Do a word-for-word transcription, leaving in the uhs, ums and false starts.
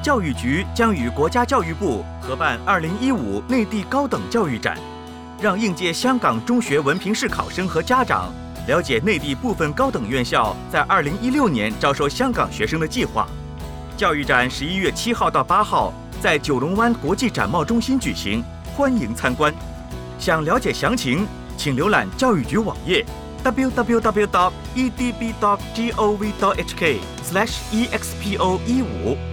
教育局将与国家教育部合办二零一五内地高等教育展，让应届香港中学文凭试考生和家长了解内地部分高等院校在二零一六年招收香港学生的计划。教育展十一月七号到八号在九龙湾国际展贸中心举行，欢迎参观。想了解详情，请浏览教育局网页 double-u double-u double-u dot e d b dot gov dot h k slash expo 一五。